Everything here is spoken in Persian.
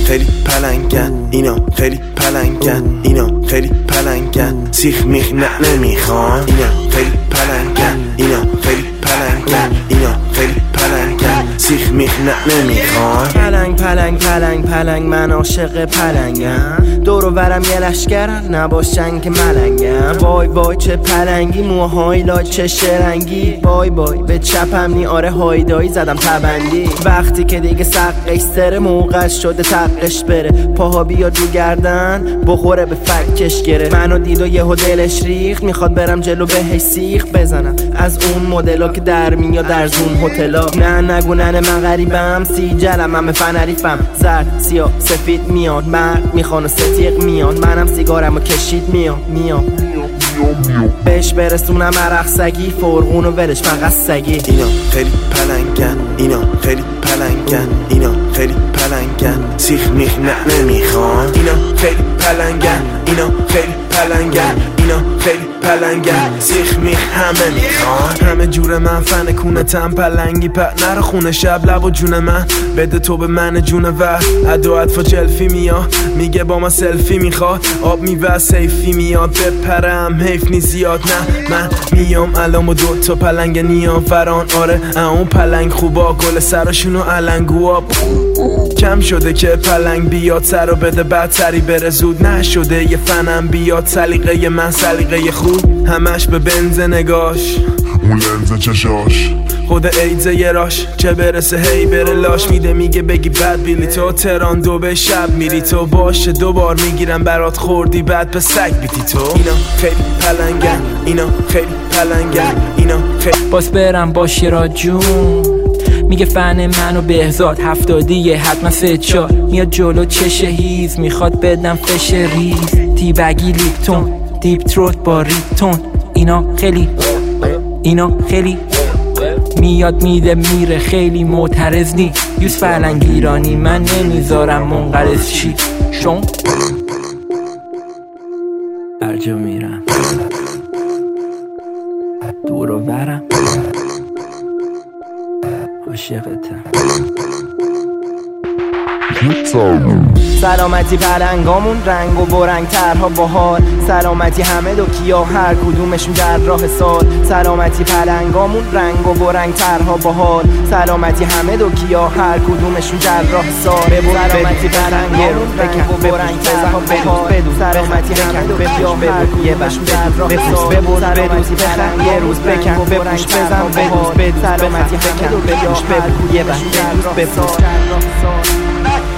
خیلی پلنگن، اینا خیلی پلنگن، اینا خیلی پلنگن، سیخ میخ نمیخوان. اینا خیلی پلنگن، اینا خیلی پلنگن، اینا خیلی پلنگن، سیخ میخ نمیخوان. پلنگ پلنگ پلنگ پلنگ، من عاشق پلنگم. دور و برم یه لشکرن، نباشن که ملنگم. وای وای چه پلنگی، موهای لای چه شرنگی. وای وای به چپم نی، آره هایدایی زدم تبندی. وقتی که دیگه سقش سره، موقع شده تقش بره. پاها بیاد رو گردن، بخوره به فکش گره. منو دید و یهو دلش ریخت، میخواد برم جلو بهش سیخ بزنم. از اون مدلا که در میاد در زون هتلا. نه نگو نه من غریبم، سیجلم همه فنریفم. زرد سیاه سفید میاد، مرد میخوان و ستیق میاد. منم سیگارم و کشید میام بهش برسونم عرق سگی، فرغون و ولش فقط سگی. اینا خیلی پلنگن، اینا خیلی پلنگن، اینا خیلی پلنگن، سیخ میخ نمیخوان. اینا خیلی پلنگن، اینا خیلی پلنگن، اینا خیلی پلنگن، سیخ میخ همه میخوان. همه جور من فن کونتم، پلنگی پت نره خونه شب لب و جون من. بده تو به من جون و ادوات فجلفی میاد، میگه با ما سلفی میخواد. آب میوه سیفی میاد، بپرم حیف نی زیاد. نه من میام الان و دوتا پلنگ نیام فران. آره اون پلنگ خوبا، گل سراشونو علنگوا. کم شده که پلنگ بیاد سر و بده بدتری بره زود. نشده یه فنم بیاد، سلیقه من سلیقه خوب. همش به بنز نگاش، اون لنز چشاش، خود ایدز یه راش. چه برسه هی بره لاش، میده میگه بگی بد بیلی تو. تران دو به شب میری تو، باشه دوبار میگیرم برات خوردی بعد به سگ بیتی تو. اینا خیلی پلنگن، اینا خیلی پلنگن، اینا خیلی. باز برم باشه را جون، میگه فن منو بهزاد 70 حتما 3-4 میاد جلو چش هیز. میخواد بدم فش ریز، تیبگی لیپتون، دیپ تروت با ریپتون. اینا خیلی میاد میده میره، خیلی معترض نی. یوز پلنگ ایرانی، من نمیذارم منقرض چی. شون برجا میرم دور و برم، عاشقتم. سلامتی پلنگامون، رنگ و برنگ ترها باحال. سلامتی همه دو کیا، هر کدومشون در راه سال. سلامتی پلنگامون، رنگ و برنگ ترها باحال. سلامتی همه دو کیا، هر کدومشون در راه سال. سلامتی پلنگامون، رنگ و برنگ ترها باحال. سلامتی همه دو کیا، هر کدومشون در راه سال. سلامتی پلنگ یه روز بکن و برنگ بزن بهوز. سلامتی همه دو کیا، هر کدومشون در راه سال.